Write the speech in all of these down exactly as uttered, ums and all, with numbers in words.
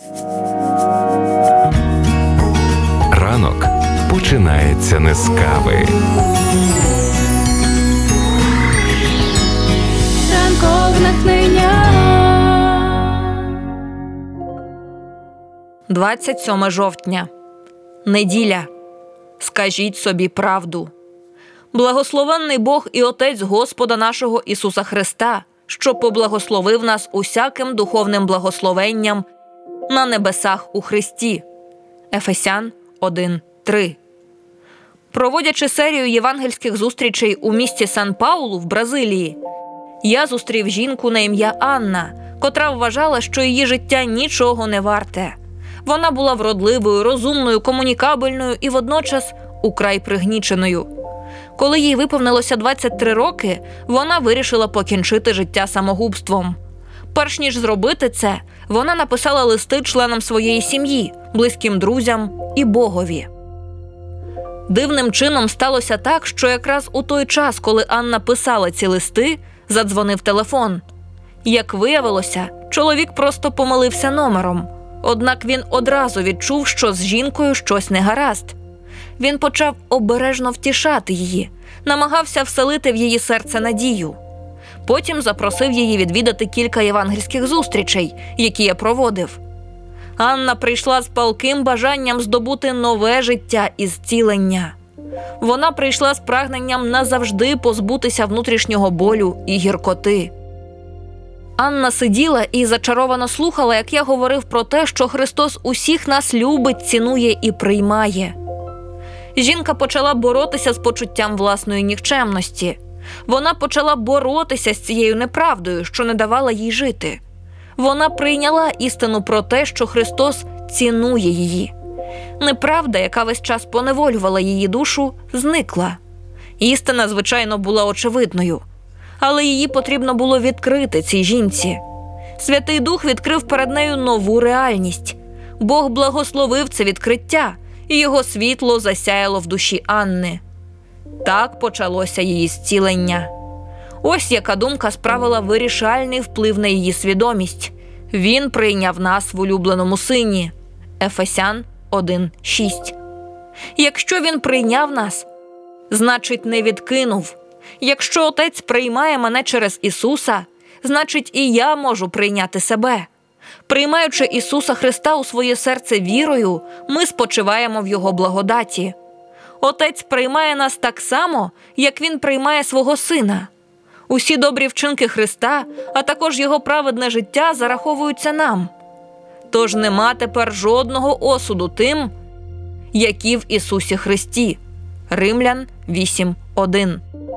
Ранок починається не з кави. Ранкове натхнення. двадцять сьоме жовтня. Неділя. Скажіть собі правду. Благословенний Бог і Отець Господа нашого Ісуса Христа, що поблагословив нас усяким духовним благословенням на небесах у Христі. Ефесян один три. Проводячи серію євангельських зустрічей у місті Сан-Паулу в Бразилії, я зустрів жінку на ім'я Анна, котра вважала, що її життя нічого не варте. Вона була вродливою, розумною, комунікабельною і водночас украй пригніченою. Коли їй виповнилося двадцять три роки, вона вирішила покінчити життя самогубством. Перш ніж зробити це, вона написала листи членам своєї сім'ї, близьким друзям і Богові. Дивним чином сталося так, що якраз у той час, коли Анна писала ці листи, задзвонив телефон. Як виявилося, чоловік просто помилився номером. Однак він одразу відчув, що з жінкою щось не гаразд. Він почав обережно втішати її, намагався вселити в її серце надію. Потім запросив її відвідати кілька євангельських зустрічей, які я проводив. Анна прийшла з палким бажанням здобути нове життя і зцілення. Вона прийшла з прагненням назавжди позбутися внутрішнього болю і гіркоти. Анна сиділа і зачаровано слухала, як я говорив про те, що Христос усіх нас любить, цінує і приймає. Жінка почала боротися з почуттям власної нікчемності. Вона почала боротися з цією неправдою, що не давала їй жити. Вона прийняла істину про те, що Христос цінує її. Неправда, яка весь час поневолювала її душу, зникла. Істина, звичайно, була очевидною. Але її потрібно було відкрити цій жінці. Святий Дух відкрив перед нею нову реальність. Бог благословив це відкриття, і його світло засяяло в душі Анни. Так почалося її зцілення. Ось яка думка справила вирішальний вплив на її свідомість. Він прийняв нас в улюбленому Сині. Ефесян один шість. Якщо він прийняв нас, значить не відкинув. Якщо Отець приймає мене через Ісуса, значить і я можу прийняти себе. Приймаючи Ісуса Христа у своє серце вірою, ми спочиваємо в Його благодаті. Отець приймає нас так само, як Він приймає свого Сина. Усі добрі вчинки Христа, а також Його праведне життя зараховуються нам. Тож нема тепер жодного осуду тим, які в Ісусі Христі. Римлян вісім один.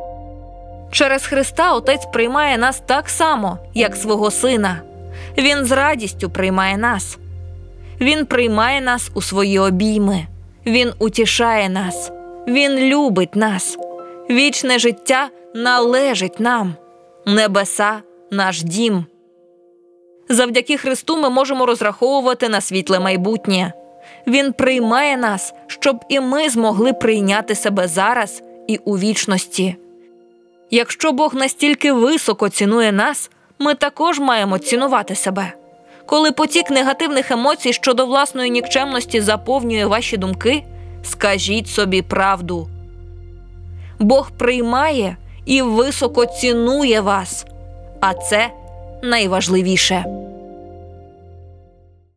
Через Христа Отець приймає нас так само, як свого Сина. Він з радістю приймає нас. Він приймає нас у свої обійми. Він утішає нас. Він любить нас. Вічне життя належить нам. Небеса – наш дім. Завдяки Христу ми можемо розраховувати на світле майбутнє. Він приймає нас, щоб і ми змогли прийняти себе зараз і у вічності. Якщо Бог настільки високо цінує нас, ми також маємо цінувати себе. Коли потік негативних емоцій щодо власної нікчемності заповнює ваші думки, скажіть собі правду. Бог приймає і високо цінує вас, а це найважливіше.